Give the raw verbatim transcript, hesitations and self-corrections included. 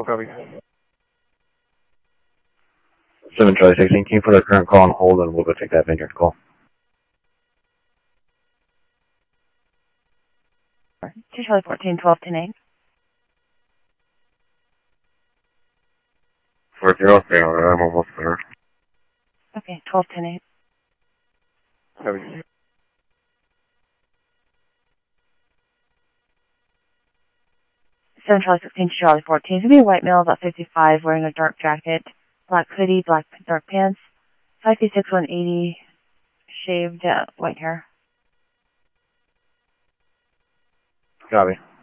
Copy. seven Charlie sixteen, can you put our current call on hold and we'll go take that vineyard call? two Charlie fourteen, twelve ten eight. four zero, stay on it, I'm almost there. Okay, twelve ten eight. Copy. seven Charlie sixteen, two Charlie fourteen. It's going to be a white male, about fifty-five, wearing a dark jacket, black hoodie, black dark pants, five feet six, one eighty, shaved uh, white hair. Copy.